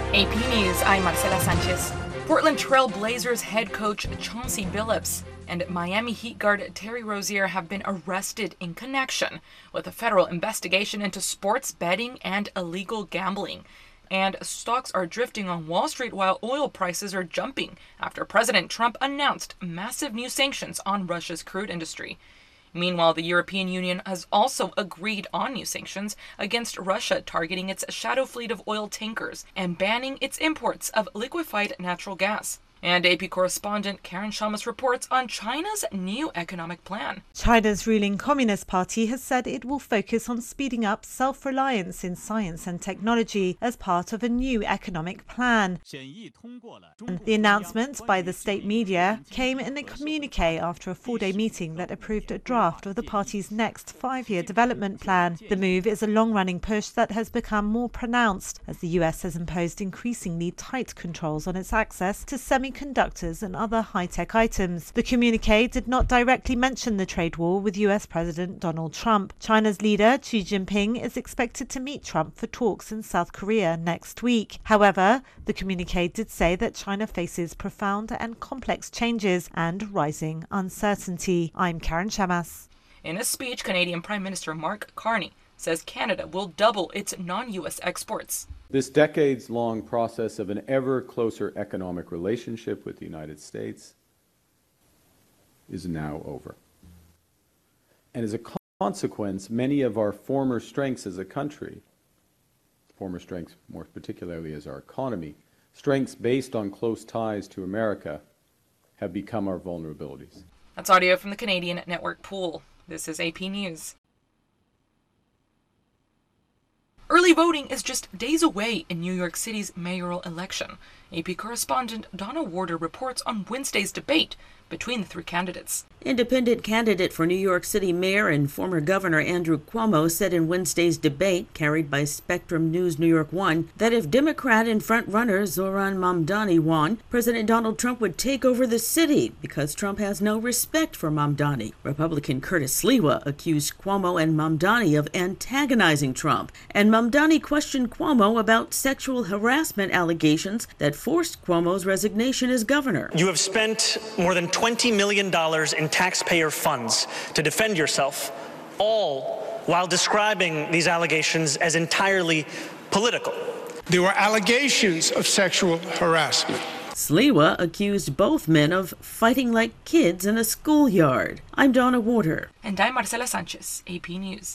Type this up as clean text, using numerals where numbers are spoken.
AP News, I'm Marcela Sanchez. Portland Trail Blazers head coach Chauncey Billups and Miami Heat guard Terry Rozier have been arrested in connection with a federal investigation into sports betting and illegal gambling. And stocks are drifting on Wall Street while oil prices are jumping after President Trump announced massive new sanctions on Russia's crude industry. Meanwhile, the European Union has also agreed on new sanctions against Russia, targeting its shadow fleet of oil tankers and banning its imports of liquefied natural gas. And AP correspondent Karen Shamas reports on China's new economic plan. China's ruling Communist Party has said it will focus on speeding up self-reliance in science and technology as part of a new economic plan. The announcement by the state media came in a communique after a 4-day meeting that approved a draft of the party's next 5-year development plan. The move is a long-running push that has become more pronounced as the US has imposed increasingly tight controls on its access to semiconductors and other high-tech items. The communique did not directly mention the trade war with US President Donald Trump. China's leader, Xi Jinping, is expected to meet Trump for talks in South Korea next week. However, the communique did say that China faces profound and complex changes and rising uncertainty. I'm Karen Shamas. In a speech, Canadian Prime Minister Mark Carney says Canada will double its non-US exports. This decades-long process of an ever closer economic relationship with the United States is now over. And as a consequence, many of our former strengths as a country, former strengths more particularly as our economy, strengths based on close ties to America, have become our vulnerabilities. That's audio from the Canadian Network Pool. This is AP News. Early voting is just days away in New York City's mayoral election. AP correspondent Donna Warder reports on Wednesday's debate between the three candidates. Independent candidate for New York City Mayor and former Governor Andrew Cuomo said in Wednesday's debate, carried by Spectrum News New York 1, that if Democrat and frontrunner Zohran Mamdani won, President Donald Trump would take over the city because Trump has no respect for Mamdani. Republican Curtis Sliwa accused Cuomo and Mamdani of antagonizing Trump, and Mamdani questioned Cuomo about sexual harassment allegations that forced Cuomo's resignation as governor. You have spent more than $20 million in taxpayer funds to defend yourself, all while describing these allegations as entirely political. There were allegations of sexual harassment. Sliwa accused both men of fighting like kids in a schoolyard. I'm Donna Warder. And I'm Marcela Sanchez, AP News.